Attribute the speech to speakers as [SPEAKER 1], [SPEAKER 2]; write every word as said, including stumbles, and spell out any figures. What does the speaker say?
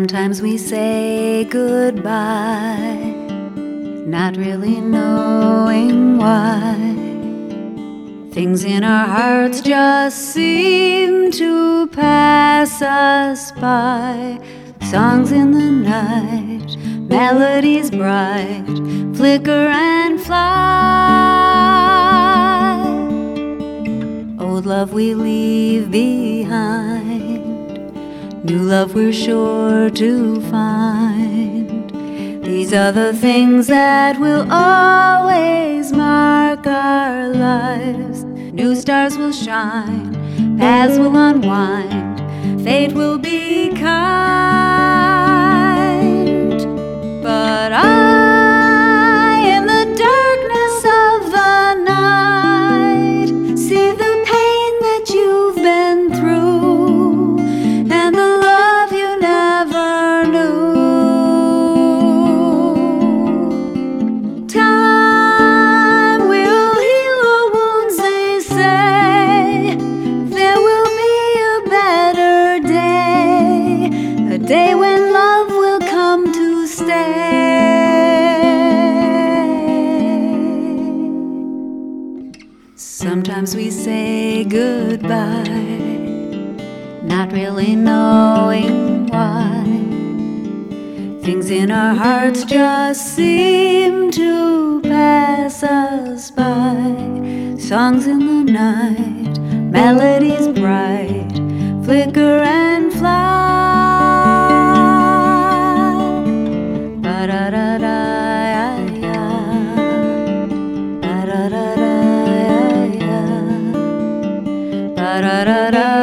[SPEAKER 1] Sometimes we say goodbye, not really knowing why. Things in our hearts just seem to pass us by. Songs in the night, melodies bright, flicker and fly. Old love we leave behind, new love we're sure to find. These are the things that will always mark our lives. New stars will shine, paths will unwind, fate will be kind. But I, in the darkness of the night, see the pain that you've been through and the love you never knew. Time will heal the wounds, they say. There will be a better day, a day when love will come to stay. Sometimes we say goodbye, not really knowing why. Things in our hearts just seem to pass us by. Songs in the night, melodies bright, flicker and fly. Ba-da-da-da-ya-ya, ba-da-da-da-ya-ya, ba-da-da-da.